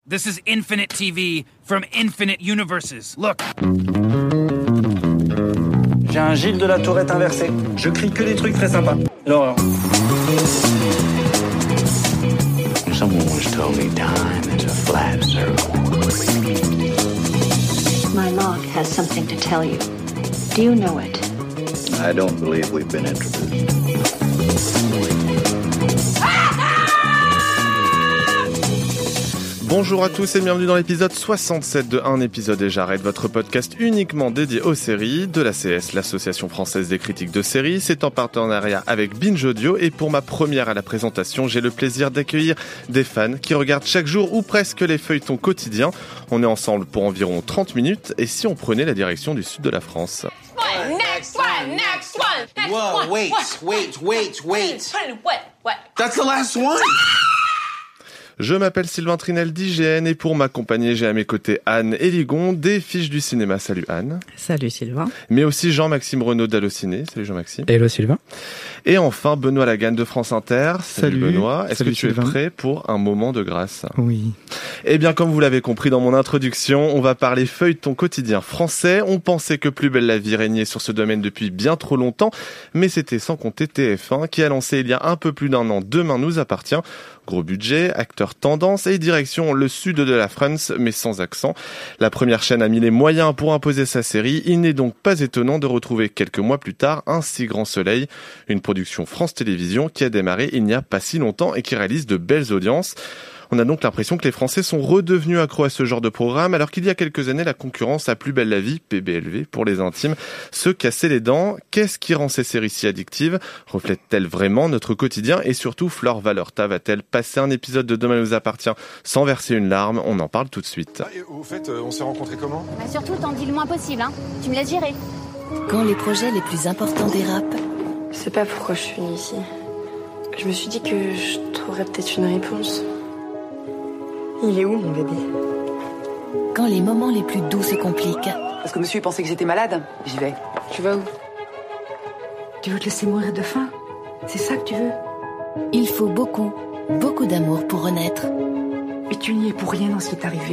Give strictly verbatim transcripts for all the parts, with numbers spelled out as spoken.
This is Infinite T V from Infinite Universes. Look. J'ai un Gilles de la Tourette inversé. Je crie que des trucs très sympas. L'horreur. Someone once told me time is a flat circle. My log has something to tell you. Do you know it? I don't believe we've been introduced. Bonjour à tous et bienvenue dans l'épisode soixante-sept de Un épisode et j'arrête, votre podcast uniquement dédié aux séries de l'A C S, l'Association française des critiques de séries. C'est en partenariat avec Binge Audio et pour ma première à la présentation, j'ai le plaisir d'accueillir des fans qui regardent chaque jour ou presque les feuilletons quotidiens. On est ensemble pour environ trente minutes et si on prenait la direction du sud de la France. One, next one, next one, next Whoa, one. wait, what? wait, wait, wait. What? What? That's the last one. Je m'appelle Sylvain Trinel d'I G N et pour m'accompagner, j'ai à mes côtés Anne Eligon, des Fiches du cinéma. Salut Anne. Salut Sylvain. Mais aussi Jean-Maxime Renaud d'Allociné. Salut Jean-Maxime. Hello Sylvain. Et enfin Benoît Laganne de France Inter. Salut, Salut Benoît. Est-ce Salut que tu Sylvain. es prêt pour un moment de grâce ? Oui. Eh bien, comme vous l'avez compris dans mon introduction, on va parler feuilleton quotidien français. On pensait que Plus belle la vie régnait sur ce domaine depuis bien trop longtemps, mais c'était sans compter T F un qui a lancé il y a un peu plus d'un an Demain nous appartient. Gros budget, acteur tendance et direction le sud de la France, mais sans accent. La première chaîne a mis les moyens pour imposer sa série. Il n'est donc pas étonnant de retrouver quelques mois plus tard Un si grand soleil, une production France Télévisions qui a démarré il n'y a pas si longtemps et qui réalise de belles audiences. On a donc l'impression que les Français sont redevenus accros à ce genre de programme, alors qu'il y a quelques années, la concurrence à Plus belle la vie, P B L V pour les intimes, se cassait les dents. Qu'est-ce qui rend ces séries si addictives ? Reflètent-elles vraiment notre quotidien ? Et surtout, Flore Valorta va-t-elle passer un épisode de Demain nous appartient sans verser une larme ? On en parle tout de suite. Ah, et au fait, euh, on s'est rencontrés comment ? Bah surtout, t'en dis le moins possible, hein. Tu me laisses gérer. Quand les projets les plus importants dérapent, je sais pas pourquoi je suis venue ici. Je me suis dit que je trouverais peut-être une réponse. Il est où, mon bébé ? Quand les moments les plus doux se compliquent. Parce que monsieur pensait que j'étais malade. J'y vais. Tu vas où ? Tu veux te laisser mourir de faim ? C'est ça que tu veux ? Il faut beaucoup, beaucoup d'amour pour renaître. Mais tu n'y es pour rien dans ce qui est arrivé.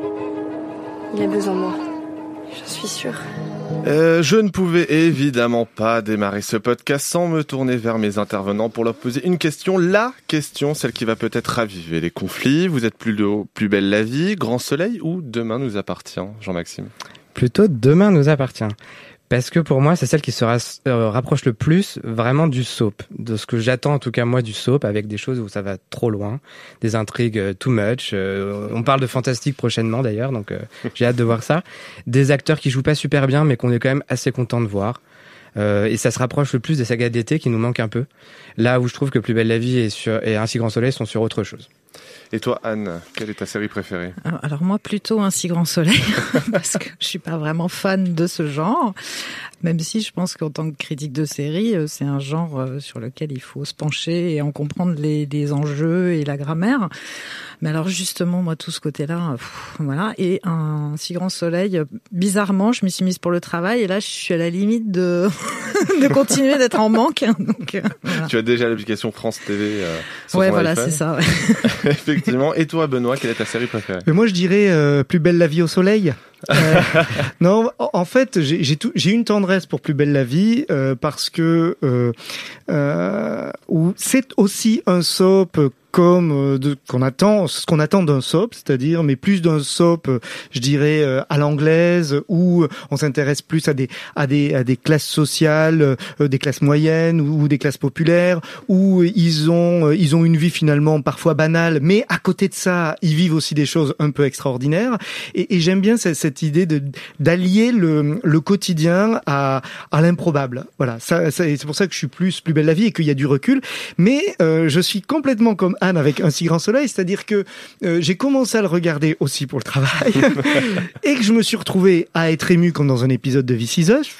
Il a besoin de moi. J'en suis sûre. Euh, je ne pouvais évidemment pas démarrer ce podcast sans me tourner vers mes intervenants pour leur poser une question. La question, celle qui va peut-être raviver les conflits. Vous êtes plus, de, plus belle la vie, Grand soleil ou Demain nous appartient, Jean-Maxime ? Plutôt Demain nous appartient. Parce que pour moi, c'est celle qui se ra- euh, rapproche le plus vraiment du soap. De ce que j'attends en tout cas moi du soap, avec des choses où ça va trop loin, des intrigues euh, too much. Euh, on parle de fantastique prochainement d'ailleurs, donc euh, j'ai hâte de voir ça. Des acteurs qui jouent pas super bien, mais qu'on est quand même assez content de voir. Euh, et ça se rapproche le plus des sagas d'été qui nous manquent un peu. Là où je trouve que Plus belle la vie et, sur, et Un si grand soleil sont sur autre chose. Et toi, Anne, quelle est ta série préférée ? alors, alors moi, plutôt Un si grand soleil, parce que je suis pas vraiment fan de ce genre, même si je pense qu'en tant que critique de série, c'est un genre sur lequel il faut se pencher et en comprendre les, les enjeux et la grammaire. Mais alors justement, moi, tout ce côté-là, pff, voilà. Et Un si grand soleil, bizarrement, je m'y suis mise pour le travail et là, je suis à la limite de, de continuer d'être en manque. Donc, euh, voilà. Tu as déjà l'application France T V euh, sur ouais, ton voilà, iPhone. c'est ça. Ouais. Effectivement. Et toi, Benoît, quelle est ta série préférée ? Mais moi, je dirais euh, Plus belle la vie au soleil. Euh, non, en fait, j'ai, j'ai, tout, j'ai une tendresse pour Plus belle la vie euh, parce que euh, euh, c'est aussi un soap comme de, qu'on attend, ce qu'on attend d'un soap, c'est-à-dire, mais plus d'un soap, je dirais, à l'anglaise, où on s'intéresse plus à des, à des, à des classes sociales, des classes moyennes ou, ou des classes populaires, où ils ont, ils ont une vie finalement parfois banale, mais à côté de ça, ils vivent aussi des choses un peu extraordinaires. Et, et j'aime bien cette, cette idée de, d'allier le, le quotidien à, à l'improbable. Voilà. Ça, ça, c'est pour ça que je suis plus, plus belle la vie et qu'il y a du recul. Mais, euh, je suis complètement comme Anne avec Un si grand soleil, c'est-à-dire que euh, j'ai commencé à le regarder aussi pour le travail et que je me suis retrouvé à être ému comme dans un épisode de This Is Us.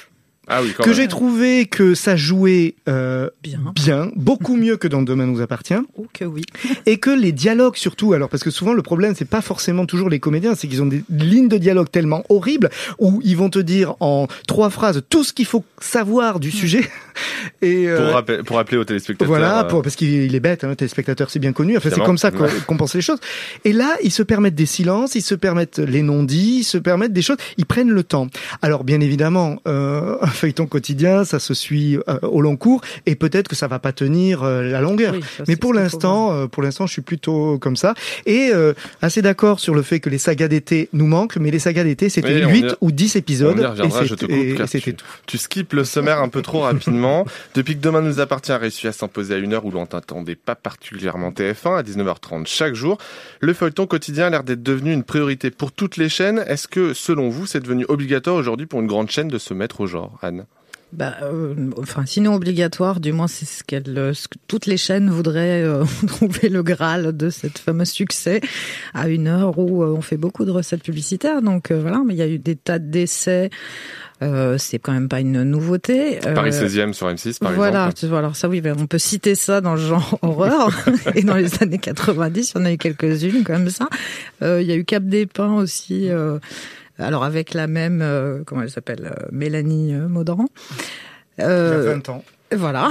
Ah oui, quand que même. j'ai trouvé que ça jouait euh, bien. bien, beaucoup mieux que dans Demain nous appartient. Oh que oui. Et que les dialogues surtout, alors parce que souvent le problème c'est pas forcément toujours les comédiens, c'est qu'ils ont des lignes de dialogue tellement horribles où ils vont te dire en trois phrases tout ce qu'il faut savoir du sujet. Et euh, pour, rappeler, pour rappeler aux téléspectateurs. Voilà, euh... pour, parce qu'il est bête, hein, le téléspectateur, c'est bien connu. Enfin, Évidemment. c'est comme ça qu'on, Ouais. qu'on pense les choses. Et là, ils se permettent des silences, ils se permettent les non-dits, ils se permettent des choses. Ils prennent le temps. Alors, bien évidemment, euh, un feuilleton quotidien, ça se suit euh, au long cours, et peut-être que ça va pas tenir euh, la longueur. Oui, ça, Mais c'est pour ce qu'il l'instant, euh, pour l'instant, je suis plutôt comme ça. Et euh, assez d'accord sur le fait que les sagas d'été nous manquent, mais les sagas d'été, c'était Oui, huit y... ou dix épisodes. On y reviendra, et je te coupe, et, car et c'était tu, tout. Tu skippes le sommaire un peu trop rapidement. Depuis que Demain nous appartient a réussi à s'imposer à une heure où l'on n'attendait pas particulièrement T F un, à dix-neuf heures trente chaque jour, le feuilleton quotidien a l'air d'être devenu une priorité pour toutes les chaînes. Est-ce que, selon vous, c'est devenu obligatoire aujourd'hui pour une grande chaîne de se mettre au genre, Anne ? Bah, euh, enfin, sinon obligatoire, du moins c'est ce qu'elle, ce que toutes les chaînes voudraient euh, trouver le Graal de cette fameux succès à une heure où euh, on fait beaucoup de recettes publicitaires. Donc euh, voilà, mais il y a eu des tas d'essais. Euh, c'est quand même pas une nouveauté. Euh, Paris seizième sur M six, par voilà, exemple. Voilà, alors ça oui, ben, on peut citer ça dans le genre horreur. Et dans les années quatre-vingt-dix, il y en a eu quelques-unes comme ça. Euh, il y a eu Cap des Pins aussi. Euh, Alors avec la même, euh, comment elle s'appelle, euh, Mélanie euh, Maudran. Euh, il y a vingt ans. Voilà.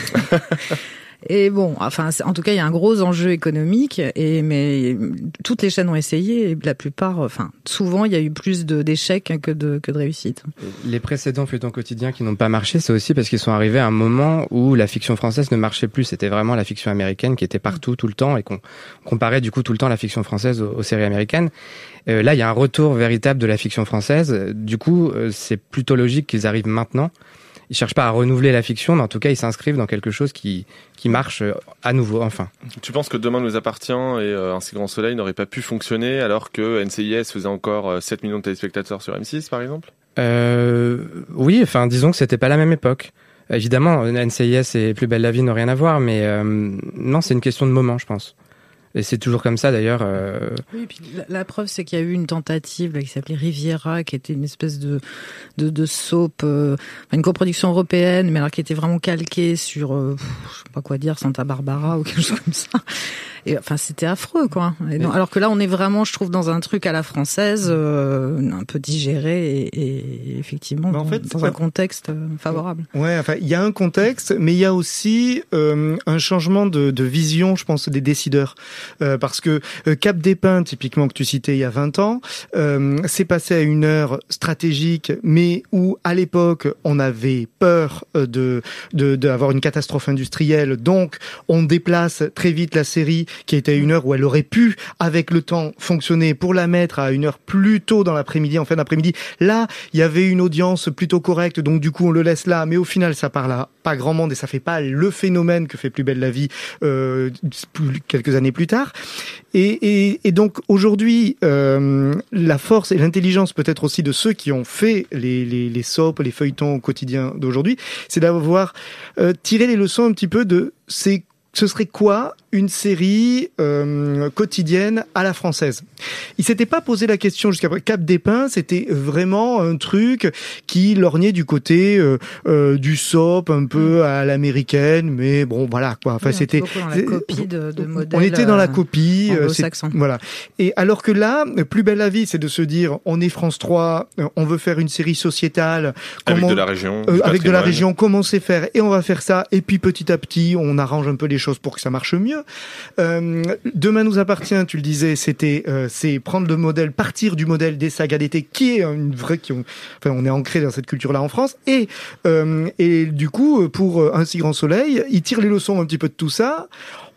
Et bon, enfin, en tout cas, il y a un gros enjeu économique. Et mais toutes les chaînes ont essayé. Et la plupart, enfin, souvent, il y a eu plus de, d'échecs que de que de réussites. Les précédents feuilletons quotidiens qui n'ont pas marché, c'est aussi parce qu'ils sont arrivés à un moment où la fiction française ne marchait plus. C'était vraiment la fiction américaine qui était partout tout le temps et qu'on comparait du coup tout le temps la fiction française aux, aux séries américaines. Euh, là, il y a un retour véritable de la fiction française. Du coup, euh, c'est plutôt logique qu'ils arrivent maintenant. Ils cherchent pas à renouveler la fiction, mais en tout cas, ils s'inscrivent dans quelque chose qui qui marche à nouveau, enfin. Tu penses que Demain nous appartient et euh, Un si grand soleil n'aurait pas pu fonctionner alors que N C I S faisait encore euh, sept millions de téléspectateurs sur M six, par exemple ? euh, Oui, enfin, disons que c'était pas la même époque. Évidemment, N C I S et Plus belle la vie n'ont rien à voir, mais euh, non, c'est une question de moment, je pense. Et c'est toujours comme ça d'ailleurs. Euh... Oui, et puis la, la preuve c'est qu'il y a eu une tentative là, qui s'appelait Riviera, qui était une espèce de de, de soap, euh, une coproduction européenne, mais alors qui était vraiment calquée sur, euh, je sais pas quoi dire, Santa Barbara ou quelque chose comme ça. Et enfin, c'était affreux, quoi. Et non, alors que là, on est vraiment, je trouve, dans un truc à la française, euh, un peu digéré et, et effectivement en dans, fait, dans un contexte favorable. Ouais, enfin, il y a un contexte, mais il y a aussi euh, un changement de, de vision, je pense, des décideurs. Euh, parce que euh, Cap des Pins, typiquement, que tu citais il y a vingt ans, euh, c'est passé à une heure stratégique, mais où, à l'époque, on avait peur de, de, d'avoir une catastrophe industrielle. Donc, on déplace très vite la série qui était à une heure où elle aurait pu, avec le temps, fonctionner pour la mettre à une heure plus tôt dans l'après-midi, en fin d'après-midi. Là, il y avait une audience plutôt correcte, donc du coup, on le laisse là. Mais au final, ça parle à pas grand monde et ça fait pas le phénomène que fait Plus belle la vie euh, quelques années plus tard. Et, et, et donc, aujourd'hui, euh, la force et l'intelligence peut-être aussi de ceux qui ont fait les, les, les soaps, les feuilletons quotidiens d'aujourd'hui, c'est d'avoir euh, tiré les leçons un petit peu de ces ce serait quoi une série euh, quotidienne à la française? Il s'était pas posé la question jusqu'à Cap des Pins, c'était vraiment un truc qui lorgnait du côté euh, euh, du soap un peu à l'américaine, mais bon voilà quoi. Enfin oui, c'était dans la copie de, de modèles. On était dans la copie. Euh, anglo-saxon. Voilà. Et alors que là, Plus belle la vie, c'est de se dire, on est France trois, on veut faire une série sociétale, avec comment, de la région, euh, avec de la région, comment c'est faire, et on va faire ça. Et puis petit à petit, on arrange un peu les choses pour que ça marche mieux. Euh, Demain nous appartient, tu le disais, c'était euh, c'est prendre le modèle, partir du modèle des sagas d'été qui est une vraie, qui ont, enfin on est ancré dans cette culture-là en France, et euh, et du coup pour Un si grand soleil, ils tirent les leçons un petit peu de tout ça,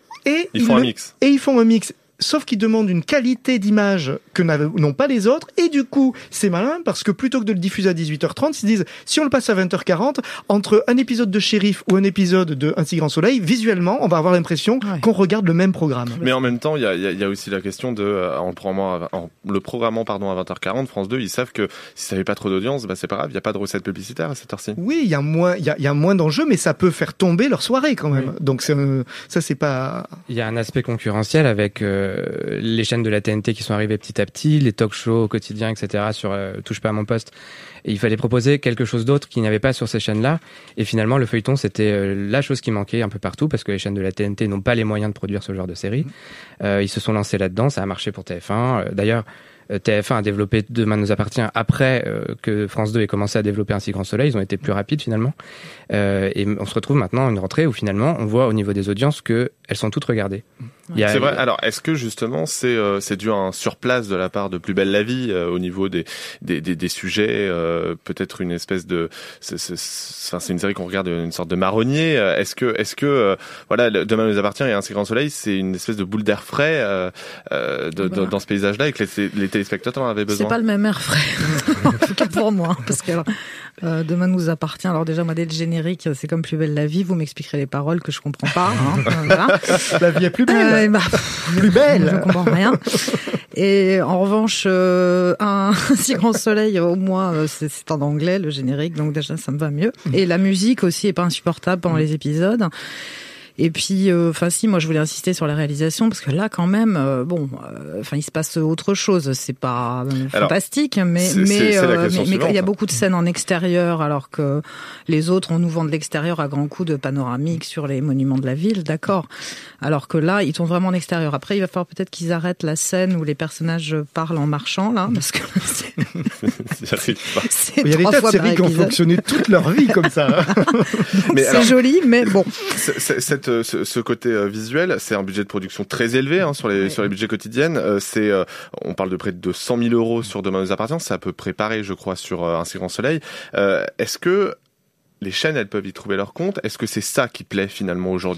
et ils font le, un mix. Et ils font un mix. Sauf qu'ils demandent une qualité d'image que n'ont pas les autres. Et du coup, c'est malin parce que plutôt que de le diffuser à dix-huit heures trente, ils se disent, si on le passe à vingt heures quarante, entre un épisode de Shérif ou un épisode de Un si grand soleil, visuellement, on va avoir l'impression ouais. qu'on regarde le même programme. Mais en même temps, il y a, y, a, y a aussi la question de, euh, en, le programmant, en le programmant pardon, à vingt heures quarante, France deux, ils savent que si ça n'avait pas trop d'audience, bah, c'est pas grave, il n'y a pas de recette publicitaire à cette heure-ci. Oui, il y a moins, il y a, y a moins d'enjeux, mais ça peut faire tomber leur soirée quand même. Oui. Donc c'est, euh, ça, c'est pas... Il y a un aspect concurrentiel avec... Euh... euh, les chaînes de la T N T qui sont arrivées petit à petit, les talk-shows au quotidien, et cetera sur euh, Touche pas à mon poste. Et il fallait proposer quelque chose d'autre qu'il n'y avait pas sur ces chaînes-là. Et finalement, le feuilleton, c'était euh, la chose qui manquait un peu partout parce que les chaînes de la T N T n'ont pas les moyens de produire ce genre de série. Euh, ils se sont lancés là-dedans, ça a marché pour T F un. Euh, d'ailleurs, T F un a développé Demain nous appartient après euh, que France deux ait commencé à développer Un si grand soleil. Ils ont été plus rapides finalement. Euh, et on se retrouve maintenant à une rentrée où finalement on voit au niveau des audiences que elles sont toutes regardées. Il y a, c'est vrai. Alors, est-ce que justement c'est euh, c'est dû à un surplace de la part de Plus belle la vie euh, au niveau des des des, des sujets, euh, peut-être une espèce de, c'est, c'est, c'est, c'est une série qu'on regarde une sorte de marronnier. Est-ce que est-ce que euh, voilà, Demain nous appartient et Un si grand soleil, c'est une espèce de boule d'air frais euh, euh, de, voilà. de, dans ce paysage-là et que les, les téléspectateurs en avaient besoin. C'est pas le même air frais, en tout cas pour moi, parce que alors, euh, Demain nous appartient. Alors déjà, moi dès le générique, c'est comme Plus belle la vie. Vous m'expliquerez les paroles que je comprends pas. Hein, voilà. La vie est plus belle. Euh, bah, plus belle. Je comprends rien. Et en revanche, euh, Un si grand soleil, au moins, euh, c'est, c'est en anglais le générique, donc déjà ça me va mieux. Et la musique aussi est pas insupportable pendant les épisodes. Et puis, enfin euh, si, moi je voulais insister sur la réalisation parce que là, quand même, euh, bon, enfin euh, il se passe autre chose. C'est pas euh, fantastique, mais c'est, mais c'est, c'est euh, mais il y a beaucoup de scènes en extérieur, alors que les autres, on nous vend de l'extérieur à grands coups de panoramique sur les monuments de la ville, d'accord. Alors que là, ils tournent vraiment en extérieur. Après, il va falloir peut-être qu'ils arrêtent la scène où les personnages parlent en marchant, là, parce que c'est, c'est il y a des tas de séries qui ont fonctionné toute leur vie comme ça. mais c'est alors, joli, mais bon. C'est, c'est, cette Ce, ce côté euh, visuel, c'est un budget de production très élevé hein, sur les ouais. sur les budgets quotidiennes. Euh, c'est, euh, on parle de près de cent mille euros sur Demain nous appartient. C'est à peu près pareil, je crois, sur euh, Un si grand soleil. Euh, est-ce que les chaînes, elles peuvent y trouver leur compte ? Est-ce que c'est ça qui plaît finalement aujourd'hui ?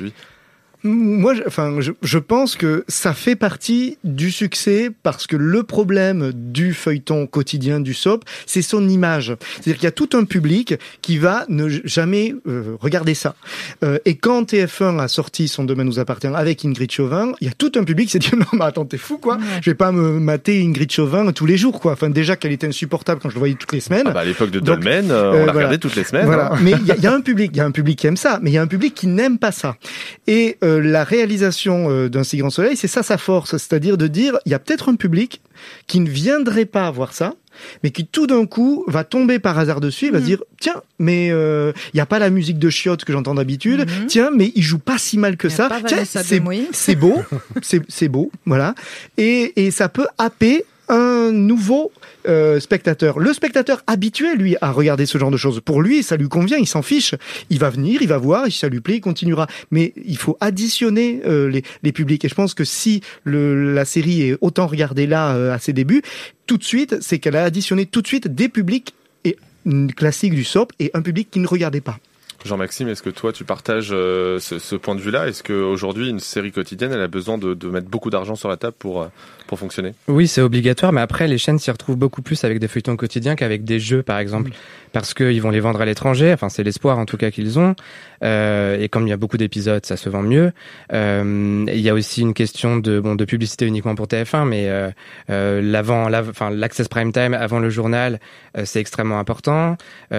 Moi, je, enfin, je, je pense que ça fait partie du succès parce que le problème du feuilleton quotidien du soap, c'est son image. C'est-à-dire qu'il y a tout un public qui va ne jamais euh, regarder ça. Euh, et quand T F un a sorti son Demain nous appartient avec Ingrid Chauvin, il y a tout un public qui s'est dit non mais attends, t'es fou quoi. Ouais. Je vais pas me mater Ingrid Chauvin tous les jours quoi. Enfin déjà qu'elle était insupportable quand je le voyais toutes les semaines. Ah bah à l'époque de Dolmen, euh, on euh, la regardait voilà. toutes les semaines. Voilà. Hein. Mais il y a, y a un public, il y a un public qui aime ça, mais il y a un public qui n'aime pas ça. Et euh, la réalisation euh, d'Un si grand soleil, c'est ça sa force, c'est-à-dire de dire il y a peut-être un public qui ne viendrait pas voir ça, mais qui tout d'un coup va tomber par hasard dessus et va mmh. se dire tiens mais il euh, y a pas la musique de chiottes que j'entends d'habitude, mmh. tiens mais il joue pas si mal que y ça, tiens c'est, c'est beau, c'est, c'est beau, voilà, et, et ça peut happer un nouveau euh, spectateur. Le spectateur habitué, lui, à regarder ce genre de choses, pour lui, ça lui convient, il s'en fiche. Il va venir, il va voir, et si ça lui plaît, il continuera. Mais il faut additionner euh, les, les publics. Et je pense que si le, la série est autant regardée là, euh, à ses débuts, tout de suite, c'est qu'elle a additionné tout de suite des publics et, classiques du soap et un public qui ne regardait pas. Jean-Maxime, est-ce que toi tu partages euh, ce, ce point de vue-là ? Est-ce qu'aujourd'hui une série quotidienne elle a besoin de, de mettre beaucoup d'argent sur la table pour, pour fonctionner ? Oui, c'est obligatoire, mais après les chaînes s'y retrouvent beaucoup plus avec des feuilletons quotidiens qu'avec des jeux par exemple, mmh. parce qu'ils vont les vendre à l'étranger, enfin c'est l'espoir en tout cas qu'ils ont, euh, et comme il y a beaucoup d'épisodes, ça se vend mieux. Euh, il y a aussi une question de, bon, de publicité uniquement pour T F un, mais euh, euh, l'avant, l'avant, enfin, l'access prime time avant le journal, euh, c'est extrêmement important.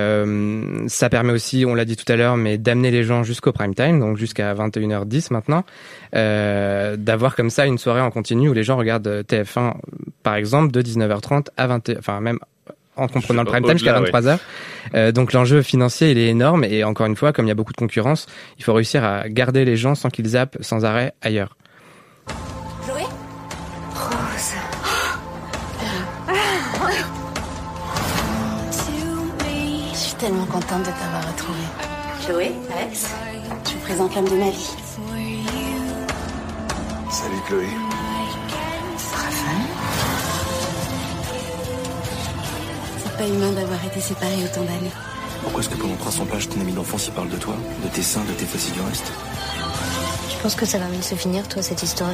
Euh, ça permet aussi, on l'a dit tout à l'heure, mais d'amener les gens jusqu'au prime time, donc jusqu'à vingt et une heures dix maintenant, euh, d'avoir comme ça une soirée en continu où les gens regardent T F un, par exemple, de dix-neuf heures trente à vingt, enfin même en comprenant le prime time jusqu'à vingt-trois heures. Ouais. Euh, donc l'enjeu financier, il est énorme, et encore une fois, comme il y a beaucoup de concurrence, il faut réussir à garder les gens sans qu'ils zappent sans arrêt ailleurs. Chloé ? Rose. Je suis tellement contente de t'avoir retrouvée. Chloé, Alex, je vous présente l'homme de ma vie. Salut Chloé. Raphaël. C'est pas humain d'avoir été séparés autant d'années. Pourquoi est-ce que pendant trois cents pages, ton ami d'enfance il parle de toi, de tes seins, de tes fesses et du reste ? Je pense que ça va mal se finir, toi, cette histoire.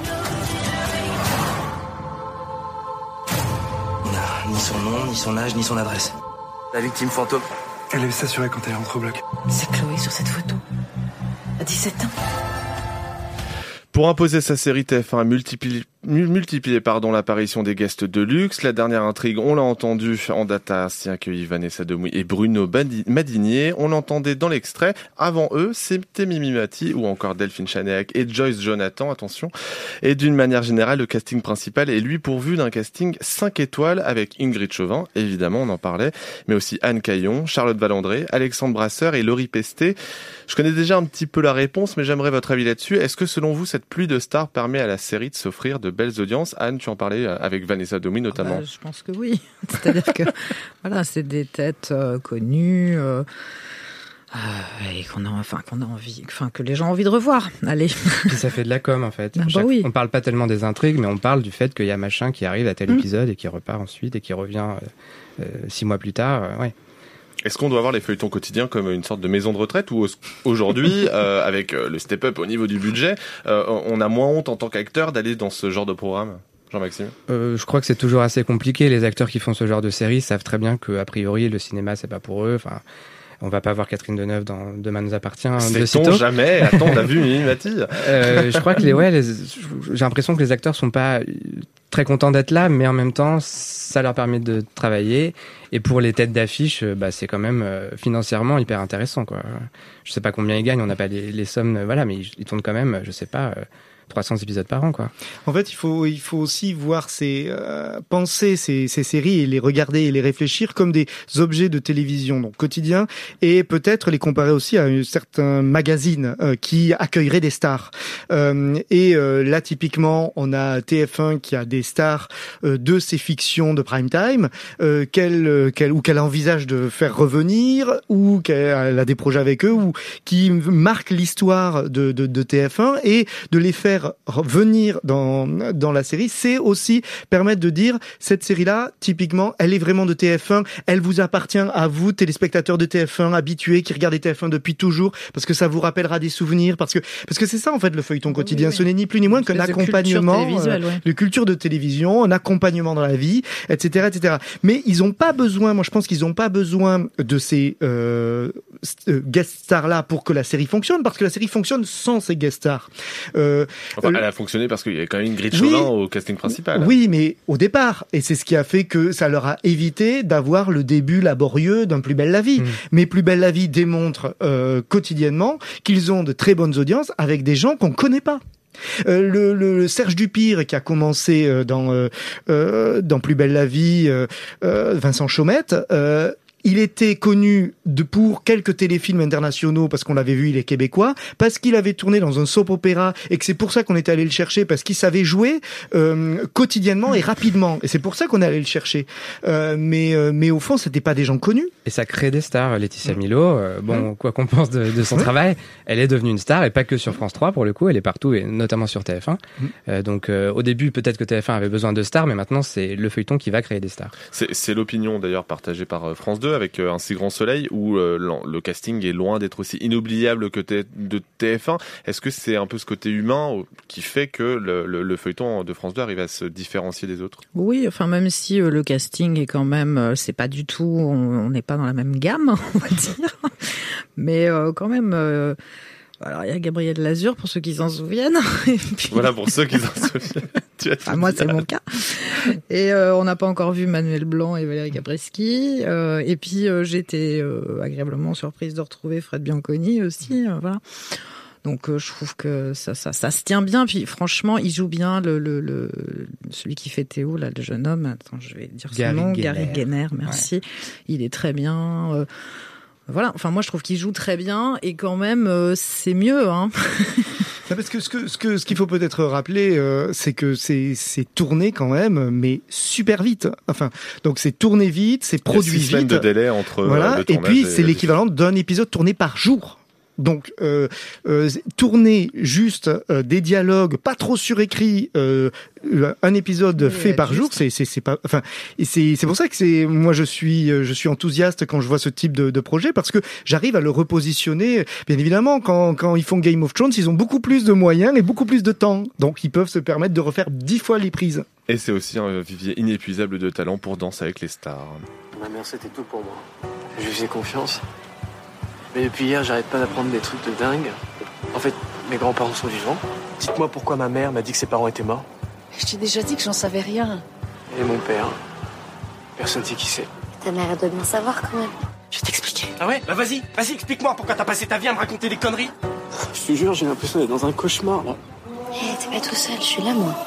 On n'a ni son nom, ni son âge, ni son adresse. La victime fantôme. Elle est s'assurer quand elle entre au bloc. C'est Chloé sur cette photo. À dix-sept ans. Pour imposer sa série, T F un a multiplié, multiplié pardon, l'apparition des guests de luxe. La dernière intrigue, on l'a entendu en data, ainsi accueilli Vanessa Demouy et Bruno Madinier. On l'entendait dans l'extrait. Avant eux, c'était Mimi Mati ou encore Delphine Chanéac et Joyce Jonathan, attention. Et d'une manière générale, le casting principal est lui pourvu d'un casting cinq étoiles avec Ingrid Chauvin, évidemment, on en parlait, mais aussi Anne Caillon, Charlotte Valandré, Alexandre Brasseur et Laurie Pestet. Je connais déjà un petit peu la réponse, mais j'aimerais votre avis là-dessus. Est-ce que selon vous, cette pluie de stars permet à la série de s'offrir de belles audiences? Anne, tu en parlais avec Vanessa Demouy notamment. Ah bah, je pense que oui. C'est-à-dire que voilà, c'est des têtes euh, connues euh, euh, et qu'on a, enfin, qu'on a envie, enfin que les gens ont envie de revoir. Allez. Puis ça fait de la com en fait. Ah bah Chaque, oui. On parle pas tellement des intrigues, mais on parle du fait qu'il y a machin qui arrive à tel mmh. épisode et qui repart ensuite et qui revient euh, euh, six mois plus tard. Euh, ouais. Est-ce qu'on doit voir les feuilletons quotidiens comme une sorte de maison de retraite ou aujourd'hui, euh, avec le step-up au niveau du budget, euh, on a moins honte en tant qu'acteur d'aller dans ce genre de programme? Jean-Maxime? euh, Je crois que c'est toujours assez compliqué. Les acteurs qui font ce genre de série savent très bien qu'a priori le cinéma c'est pas pour eux. Enfin, on va pas voir Catherine Deneuve dans Demain nous appartient. Sait-on jamais? Attends, on a vu Mimi Mati. euh, Je crois que les, ouais, les, j'ai l'impression que les acteurs sont pas très contents d'être là, mais en même temps, ça leur permet de travailler. Et pour les têtes d'affiche, bah, c'est quand même euh, financièrement hyper intéressant, quoi. Je sais pas combien ils gagnent, on n'a pas les, les sommes, voilà, mais ils, ils tournent quand même, je sais pas, euh, trois cents épisodes par an, quoi. En fait, il faut, il faut aussi voir ces, euh, penser ces, ces séries et les regarder et les réfléchir comme des objets de télévision, donc quotidiens, et peut-être les comparer aussi à certains magazines euh, qui accueilleraient des stars. Euh, et euh, là, typiquement, on a T F un qui a des stars euh, de ces fictions de prime time, euh, qu'elle, qu'elle, ou qu'elle envisage de faire revenir, ou qu'elle a des projets avec eux, ou qui marquent l'histoire de, de, de T F un, et de les faire venir dans dans la série, c'est aussi permettre de dire cette série-là, typiquement, elle est vraiment de T F un, elle vous appartient à vous, téléspectateurs de T F un, habitués, qui regardez T F un depuis toujours, parce que ça vous rappellera des souvenirs, parce que parce que c'est ça en fait le feuilleton quotidien, oui, oui. Ce n'est ni plus ni moins qu'un accompagnement, culture euh, ouais. de culture de télévision, un accompagnement dans la vie, et cetera, et cetera. Mais ils ont pas besoin, moi je pense qu'ils ont pas besoin de ces euh, guest stars là pour que la série fonctionne, parce que la série fonctionne sans ces guest stars. Euh, Enfin, elle a fonctionné parce qu'il y a quand même Ingrid Chauvin oui, au casting principal. Oui, mais au départ. Et c'est ce qui a fait que ça leur a évité d'avoir le début laborieux d'un Plus belle la vie. Mmh. Mais Plus belle la vie démontre euh, quotidiennement qu'ils ont de très bonnes audiences avec des gens qu'on connaît pas. Euh, le, le, le Serge Dupire qui a commencé euh, dans euh, euh, dans Plus belle la vie, euh, euh, Vincent Chaumette. Euh, Il était connu de pour quelques téléfilms internationaux parce qu'on l'avait vu, il est québécois, parce qu'il avait tourné dans un soap opéra et que c'est pour ça qu'on était allé le chercher, parce qu'il savait jouer euh, quotidiennement et rapidement. Et c'est pour ça qu'on est allé le chercher. Euh, mais euh, mais au fond, c'était pas des gens connus. Et ça crée des stars. Laetitia Milo, euh, bon, ouais. quoi qu'on pense de, de son ouais. travail, elle est devenue une star et pas que sur France trois pour le coup, elle est partout et notamment sur T F un. Mmh. Euh, donc euh, au début, peut-être que T F un avait besoin de stars, mais maintenant c'est le feuilleton qui va créer des stars. C'est, c'est l'opinion d'ailleurs partagée par France deux avec Un si grand soleil où euh, le casting est loin d'être aussi inoubliable que t- de T F un. Est-ce que c'est un peu ce côté humain qui fait que le, le, le feuilleton de France deux arrive à se différencier des autres? Oui, enfin même si euh, le casting est quand même, euh, c'est pas du tout, on n'est pas dans la même gamme, on va dire, mais euh, quand même. Euh, Alors, il y a Gabriel Lazur, pour ceux qui s'en souviennent. Et puis... Voilà, pour ceux qui s'en souviennent. Tu as ah, moi, c'est mon cas. Et euh, on n'a pas encore vu Manuel Blanc et Valérie Caprisky. Euh, et puis, euh, j'étais euh, agréablement surprise de retrouver Fred Bianconi aussi. Euh, voilà. Donc, euh, je trouve que ça, ça, ça se tient bien. Puis, franchement, il joue bien le, le, le celui qui fait Théo, là, le jeune homme. Attends, je vais dire son Gary nom. Guéner. Gary Guéner, merci. Ouais. Il est très bien. Euh, Voilà, enfin moi je trouve qu'il joue très bien et quand même euh, c'est mieux, hein. Parce que ce que ce que ce qu'il faut peut-être rappeler, euh, c'est que c'est c'est tourné quand même, mais super vite. Enfin, donc c'est tourné vite, c'est produit vite. Il y a six semaines de délai entre voilà. le tournage et puis et c'est l'équivalent d'un épisode tourné par jour. Donc euh, euh, tourner juste euh, des dialogues pas trop surécrits, euh, un épisode oui, fait par juste. jour, c'est c'est c'est pas, enfin, et c'est c'est pour ça que c'est moi je suis je suis enthousiaste quand je vois ce type de, de projet parce que j'arrive à le repositionner. Bien évidemment, quand quand ils font Game of Thrones, ils ont beaucoup plus de moyens et beaucoup plus de temps, donc ils peuvent se permettre de refaire dix fois les prises. Et c'est aussi un vivier inépuisable de talent pour danser avec les stars. Ma mère, c'était tout pour moi. Je lui faisais confiance. Mais depuis hier, j'arrête pas d'apprendre des trucs de dingue. En fait, mes grands-parents sont vivants. Dites-moi pourquoi ma mère m'a dit que ses parents étaient morts. Je t'ai déjà dit que j'en savais rien. Et mon père. Personne sait qui c'est. Ta mère doit bien savoir quand même. Je vais t'expliquer. Ah ouais? Bah vas-y, vas-y, explique-moi pourquoi t'as passé ta vie à me raconter des conneries. Je te jure, j'ai l'impression d'être dans un cauchemar, là. Hé, hey, t'es pas tout seul, je suis là, moi.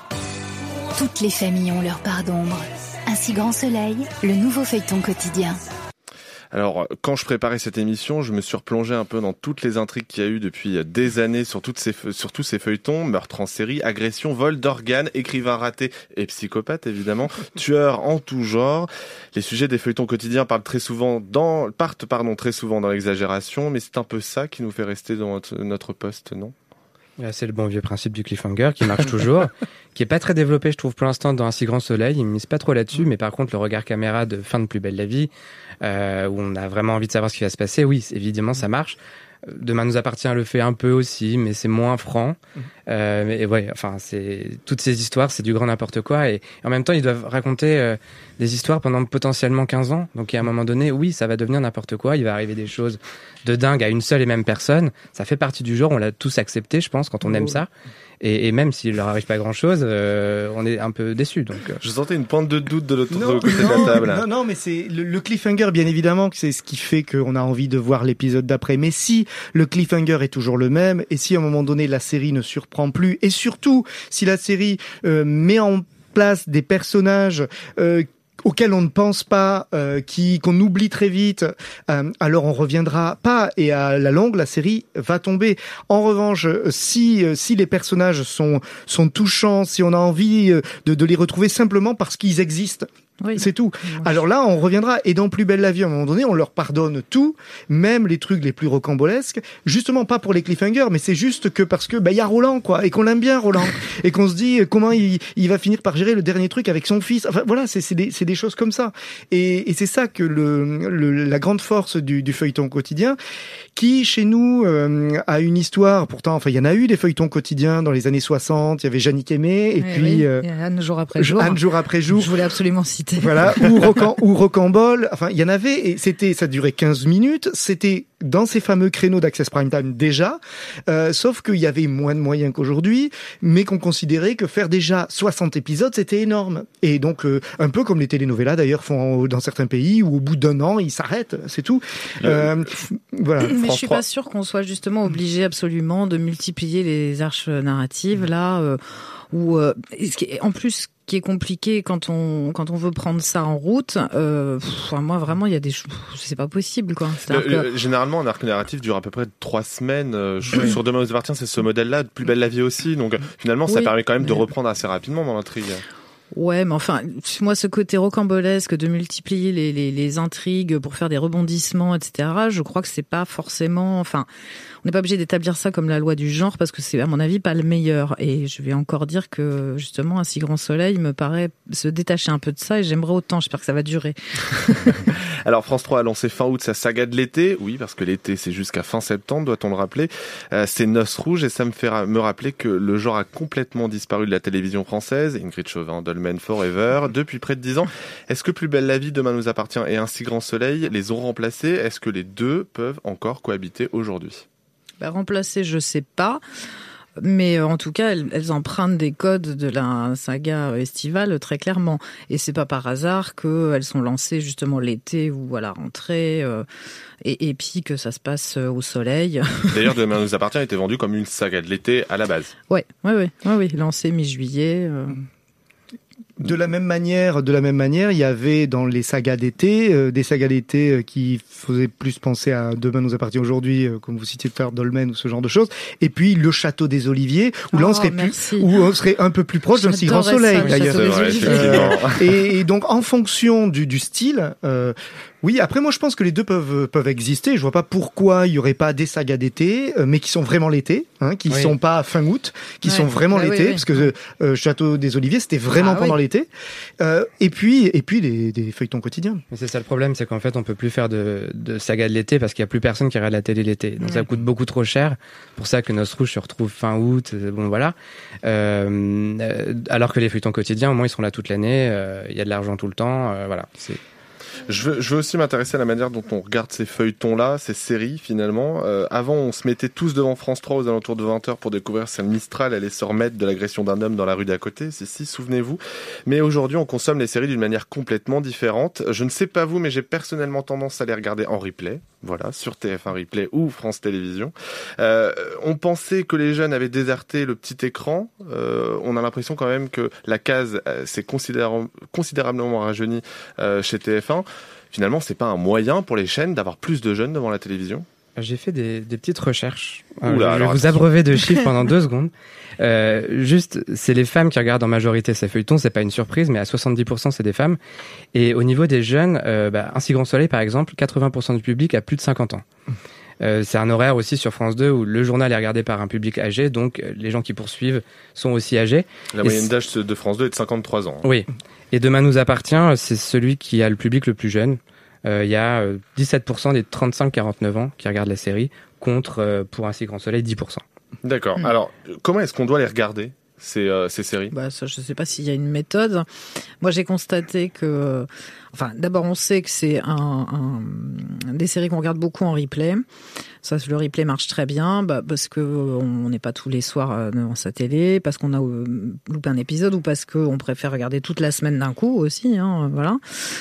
Toutes les familles ont leur part d'ombre. Un si grand soleil, le nouveau feuilleton quotidien. Alors, quand je préparais cette émission, je me suis replongé un peu dans toutes les intrigues qu'il y a eu depuis des années sur, toutes ces, sur tous ces feuilletons, meurtres en série, agressions, vols d'organes, écrivains ratés et psychopathes, évidemment, tueurs en tout genre. Les sujets des feuilletons quotidiens parlent très souvent dans, partent pardon, très souvent dans l'exagération, mais c'est un peu ça qui nous fait rester dans notre, notre poste, non ? C'est le bon vieux principe du cliffhanger qui marche toujours, qui est pas très développé, je trouve, pour l'instant dans Un si grand soleil. Il mise pas trop là-dessus, mais par contre, le regard caméra de fin de Plus belle la vie, euh, où on a vraiment envie de savoir ce qui va se passer, oui, évidemment, ça marche. Demain nous appartient le fait un peu aussi, mais c'est moins franc. Euh, mais ouais, enfin, c'est toutes ces histoires, c'est du grand n'importe quoi. Et en même temps, ils doivent raconter euh, des histoires pendant potentiellement quinze ans. Donc, à un moment donné, oui, ça va devenir n'importe quoi. Il va arriver des choses de dingue à une seule et même personne. Ça fait partie du genre. On l'a tous accepté, je pense, quand on aime ça. Et, et même s'il leur arrive pas grand-chose, euh, on est un peu déçus. Donc, euh. je sentais une pointe de doute de l'autre non, côté non, de la table. Non, non, mais c'est le, le cliffhanger, bien évidemment, que c'est ce qui fait qu'on a envie de voir l'épisode d'après. Mais si le cliffhanger est toujours le même, et si à un moment donné la série ne surprend plus, et surtout si la série euh, met en place des personnages euh, auxquels on ne pense pas, euh, qui qu'on oublie très vite, euh, alors on reviendra pas, et à la longue la série va tomber. En revanche, si si les personnages sont sont touchants, si on a envie de de les retrouver simplement parce qu'ils existent, oui. C'est tout. Alors là, on reviendra. Et dans Plus belle la vie, à un moment donné, on leur pardonne tout, même les trucs les plus rocambolesques. Justement, pas pour les cliffhangers, mais c'est juste que parce que bah il y a Roland, quoi, et qu'on l'aime bien Roland, et qu'on se dit comment il, il va finir par gérer le dernier truc avec son fils. Enfin voilà, c'est c'est des c'est des choses comme ça. Et, et c'est ça que le, le la grande force du, du feuilleton quotidien, qui chez nous euh, a une histoire. Pourtant, enfin il y en a eu des feuilletons quotidiens dans les années soixante. Il y avait Yannick Aimé, et oui, puis oui. Euh, et Anne jour après jour. Anne jour après jour. Je voulais absolument citer. Voilà, ou Rocan, ou Rocambole, enfin, il y en avait, et c'était, ça durait quinze minutes, c'était dans ces fameux créneaux d'Access Prime Time déjà, euh, sauf qu'il y avait moins de moyens qu'aujourd'hui, mais qu'on considérait que faire déjà soixante épisodes, c'était énorme. Et donc, euh, un peu comme les telenovelas d'ailleurs font dans certains pays, où au bout d'un an, ils s'arrêtent, c'est tout. Euh, voilà. Mais je suis pas sûre qu'on soit justement obligé absolument de multiplier les arches narratives, là, euh, où, euh, en plus, qui est compliqué quand on quand on veut prendre ça en route. Euh, pff, moi vraiment il y a des choses, c'est pas possible quoi. Le, que... le, généralement un arc narratif dure à peu près trois semaines. Euh, oui. Sur Demain nous appartient, c'est ce modèle-là. De Plus belle la vie aussi. Donc finalement ça oui, permet quand même mais... de reprendre assez rapidement dans l'intrigue. Ouais, mais enfin, moi, ce côté rocambolesque de multiplier les, les, les intrigues pour faire des rebondissements, et cetera, je crois que c'est pas forcément, enfin, on n'est pas obligé d'établir ça comme la loi du genre parce que c'est, à mon avis, pas le meilleur. Et je vais encore dire que, justement, Un si grand soleil me paraît se détacher un peu de ça et j'aimerais autant. J'espère que ça va durer. Alors, France trois a lancé fin août sa saga de l'été. Oui, parce que l'été, c'est jusqu'à fin septembre, doit-on le rappeler. Euh, c'est Noces rouges et ça me fait ra- me rappeler que le genre a complètement disparu de la télévision française. Ingrid Chauvin, Dolmen Forever, depuis près de dix ans. Est-ce que Plus belle la vie, Demain nous appartient et Un si grand soleil les ont remplacés? Est-ce que les deux peuvent encore cohabiter aujourd'hui? Bah, remplacer, je sais pas. Mais en tout cas, elles, elles empruntent des codes de la saga estivale très clairement. Et c'est pas par hasard qu'elles sont lancées justement l'été ou à la rentrée, euh, et, et puis que ça se passe au soleil. D'ailleurs, Demain nous appartient était vendu comme une saga de l'été à la base. Ouais, ouais, ouais, ouais, ouais, lancée mi-juillet. Euh... De la même manière, de la même manière, il y avait dans les sagas d'été euh, des sagas d'été euh, qui faisaient plus penser à Demain nous appartient aujourd'hui, euh, comme vous citiez tout à l'heure, Dolmen ou ce genre de choses. Et puis Le Château des Oliviers, où oh, là on serait plus, où on serait un peu plus proche d'un si grand soleil ça, d'ailleurs. Vrai, euh, et, et donc en fonction du, du style. Euh, Oui, après moi je pense que les deux peuvent peuvent exister. Je vois pas pourquoi il y aurait pas des sagas d'été, euh, mais qui sont vraiment l'été, hein, qui oui. sont pas fin août, qui ouais. sont vraiment bah, l'été, oui, oui. parce que euh, Château des Oliviers c'était vraiment ah, pendant oui. l'été. Euh, et puis et puis les des feuilletons quotidiens. Mais c'est ça le problème, c'est qu'en fait on peut plus faire de de sagas de l'été parce qu'il y a plus personne qui regarde la télé l'été. Donc ouais. ça coûte beaucoup trop cher. Pour ça que Noces rouges se retrouve fin août. Euh, bon voilà. Euh, euh, alors que les feuilletons quotidiens au moins ils sont là toute l'année. Il euh, y a de l'argent tout le temps. Euh, voilà. C'est Je veux, je veux aussi m'intéresser à la manière dont on regarde ces feuilletons-là, ces séries finalement. Euh, avant, on se mettait tous devant France trois aux alentours de vingt heures pour découvrir si Mistral allait se remettre de l'agression d'un homme dans la rue d'à côté. Si, si, souvenez-vous. Mais aujourd'hui, on consomme les séries d'une manière complètement différente. Je ne sais pas vous, mais j'ai personnellement tendance à les regarder en replay. Voilà, sur T F un Replay ou France Télévisions. Euh, on pensait que les jeunes avaient déserté le petit écran. Euh, on a l'impression quand même que la case euh, s'est considéra- considérablement rajeunie euh, chez T F un. Finalement, c'est pas un moyen pour les chaînes d'avoir plus de jeunes devant la télévision ? J'ai fait des, des petites recherches. Oula, je vais alors, vous abreuver de chiffres pendant deux secondes. Euh, juste, c'est les femmes qui regardent en majorité ces feuilletons, c'est pas une surprise, mais à soixante-dix pour cent c'est des femmes. Et au niveau des jeunes, euh, bah, Un si grand soleil par exemple, quatre-vingts pour cent du public a plus de cinquante ans. Euh, c'est un horaire aussi sur France deux où le journal est regardé par un public âgé, donc les gens qui poursuivent sont aussi âgés. La Et moyenne d'âge de France deux est de cinquante-trois ans. Oui. Et Demain nous appartient, c'est celui qui a le public le plus jeune. Il euh, y a euh, dix-sept pour cent des trente-cinq à quarante-neuf ans qui regardent la série, contre, euh, pour Un si grand soleil, dix pour cent. D'accord. Hmm. Alors, comment est-ce qu'on doit les regarder, ces, euh, ces séries ? Bah, ça, je ne sais pas s'il y a une méthode. Moi, j'ai constaté que... Enfin, d'abord, on sait que c'est un, un, des séries qu'on regarde beaucoup en replay. Ça, le replay marche très bien, bah, parce que on n'est pas tous les soirs devant sa télé, parce qu'on a euh, loupé un épisode, ou parce qu'on préfère regarder toute la semaine d'un coup aussi. Hein, voilà.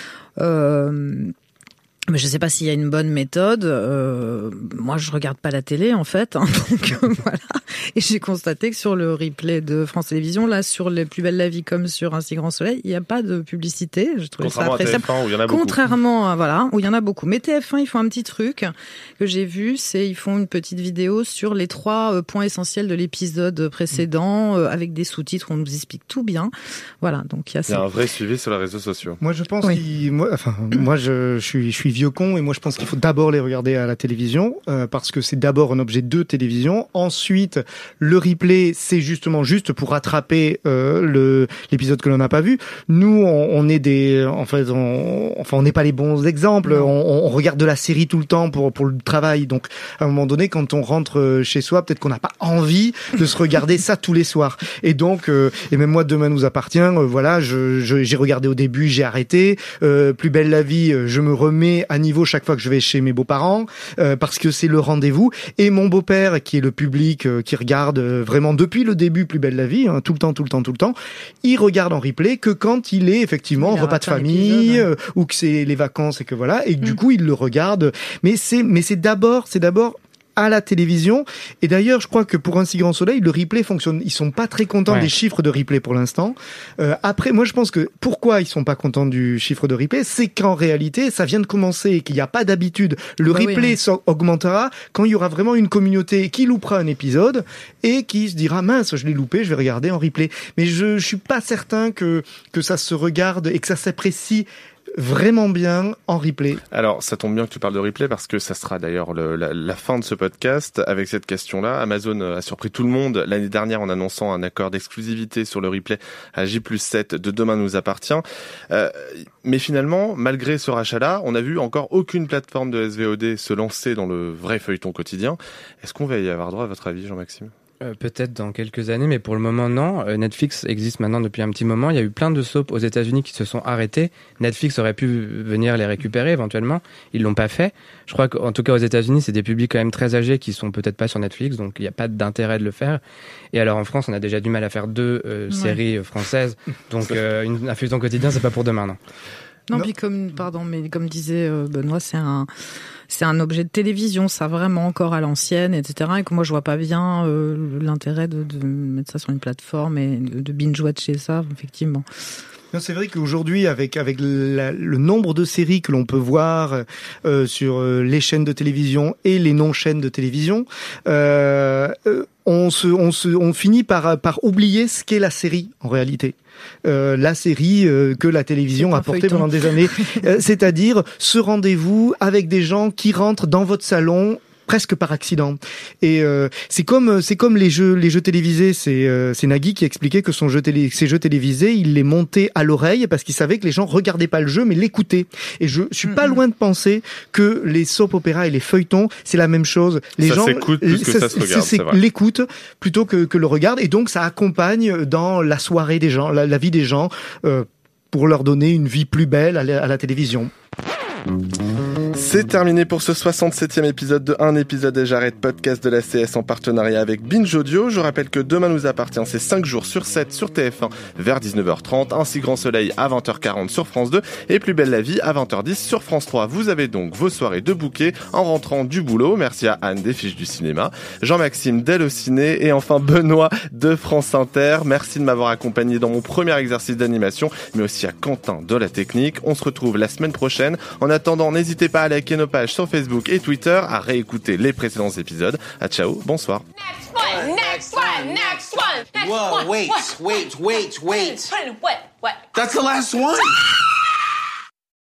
Euh... Mais je sais pas s'il y a une bonne méthode. Euh, moi, je regarde pas la télé en fait, hein, donc euh, voilà. Et j'ai constaté que sur le replay de France Télévisions, là, sur Les Plus Belles la Vie comme sur Un si grand soleil, il n'y a pas de publicité. Je trouvais ça appréciable. Contrairement à T F un où il y en a beaucoup. Contrairement à voilà, où il y en a beaucoup. Mais T F un, ils font un petit truc que j'ai vu, c'est ils font une petite vidéo sur les trois euh, points essentiels de l'épisode précédent, euh, avec des sous-titres. On nous explique tout bien. Voilà, donc il y a ça. Il y a un vrai suivi sur les réseaux sociaux. Moi, je pense Oui. qu'il, moi, enfin, moi, je, je suis, je suis vieux con et moi, je pense qu'il faut d'abord les regarder à la télévision euh, parce que c'est d'abord un objet de télévision. Ensuite, le replay, c'est justement juste pour rattraper euh, le l'épisode que l'on n'a pas vu. Nous, on, on est des, en fait, on, enfin, on n'est pas les bons exemples. On, on regarde de la série tout le temps pour pour le travail. Donc, à un moment donné, quand on rentre chez soi, peut-être qu'on n'a pas envie de se regarder ça tous les soirs. Et donc, euh, et même moi, Demain nous appartient. Euh, voilà, je, je j'ai regardé au début, j'ai arrêté. Euh, Plus belle la vie, je me remets à niveau chaque fois que je vais chez mes beaux-parents euh, parce que c'est le rendez-vous. Et mon beau-père, qui est le public euh, qui regarde euh, vraiment depuis le début Plus belle la vie, hein, tout le temps, tout le temps, tout le temps, il regarde en replay que quand il est effectivement en repas de famille épisode, ouais. euh, ou que c'est les vacances et que voilà, et que mmh. du coup il le regarde. Mais c'est, mais c'est d'abord, c'est d'abord à la télévision. Et d'ailleurs, je crois que pour Un si grand soleil, le replay fonctionne. Ils sont pas très contents ouais. des chiffres de replay pour l'instant. Euh, après, moi, je pense que pourquoi ils sont pas contents du chiffre de replay, c'est qu'en réalité, ça vient de commencer et qu'il n'y a pas d'habitude. Le bah replay oui, oui. augmentera quand il y aura vraiment une communauté qui loupera un épisode et qui se dira mince, je l'ai loupé, je vais regarder en replay. Mais je, je suis pas certain que que ça se regarde et que ça s'apprécie vraiment bien en replay. Alors, ça tombe bien que tu parles de replay parce que ça sera d'ailleurs le, la, la fin de ce podcast avec cette question-là. Amazon a surpris tout le monde l'année dernière en annonçant un accord d'exclusivité sur le replay à J plus sept de Demain nous appartient. Euh, mais finalement, malgré ce rachat-là, on n'a vu encore aucune plateforme de S V O D se lancer dans le vrai feuilleton quotidien. Est-ce qu'on va y avoir droit à votre avis, Jean-Maxime ? Euh, peut-être dans quelques années, mais pour le moment, non. Euh, Netflix existe maintenant depuis un petit moment. Il y a eu plein de soaps aux États-Unis qui se sont arrêtés. Netflix aurait pu venir les récupérer éventuellement. Ils l'ont pas fait. Je crois qu'en tout cas aux États-Unis, c'est des publics quand même très âgés qui sont peut-être pas sur Netflix, donc il n'y a pas d'intérêt de le faire. Et alors en France, on a déjà du mal à faire deux euh, ouais. séries françaises. Donc euh, une, un feuilleton quotidien, c'est pas pour demain, non. Non, non, puis comme, pardon, mais comme disait euh, Benoît, c'est un, c'est un objet de télévision, ça vraiment encore à l'ancienne, et cetera. Et que moi, je vois pas bien euh, l'intérêt de, de mettre ça sur une plateforme et de, de binge-watcher ça, effectivement. Non, c'est vrai qu'aujourd'hui, avec avec la, le nombre de séries que l'on peut voir euh, sur euh, les chaînes de télévision et les non-chaînes de télévision, euh, on se, on se, on finit par par oublier ce qu'est la série en réalité. Euh, la série euh, que la télévision a portée pendant des années, euh, c'est-à-dire ce rendez-vous avec des gens qui rentrent dans votre salon presque par accident. Et euh, c'est comme c'est comme les jeux les jeux télévisés. C'est euh, c'est Nagui qui expliquait que son jeu télé ses jeux télévisés, il les montait à l'oreille parce qu'il savait que les gens regardaient pas le jeu mais l'écoutaient. Et je suis pas loin de penser que les soap opéras et les feuilletons, c'est la même chose. Les ça gens s'écoute plus que ça, ça se regarde. C'est, c'est l'écoute plutôt que que le regard. Et donc ça accompagne dans la soirée des gens, la, la vie des gens. Euh, pour leur donner une vie plus belle à la, à la télévision. C'est terminé pour ce soixante-septième épisode de Un épisode et j'arrête, podcast de la C S en partenariat avec Binge Audio. Je rappelle que Demain nous appartient, c'est cinq jours sur sept sur T F un vers dix-neuf heures trente, ainsi Grand Soleil à vingt heures quarante sur France deux et Plus belle la vie à vingt heures dix sur France trois. Vous avez donc vos soirées de bouquet en rentrant du boulot. Merci à Anne des Fiches du Cinéma, Jean-Maxime d'Elle au Ciné et enfin Benoît de France Inter. Merci de m'avoir accompagné dans mon premier exercice d'animation, mais aussi à Quentin de la technique. On se retrouve la semaine prochaine. En attendant, n'hésitez pas à liker nos pages sur Facebook et Twitter, à réécouter les précédents épisodes. À ciao, bonsoir. Next one, next one, next one, next Whoa, one. wait, what, wait, wait, wait. What? What? That's the last one.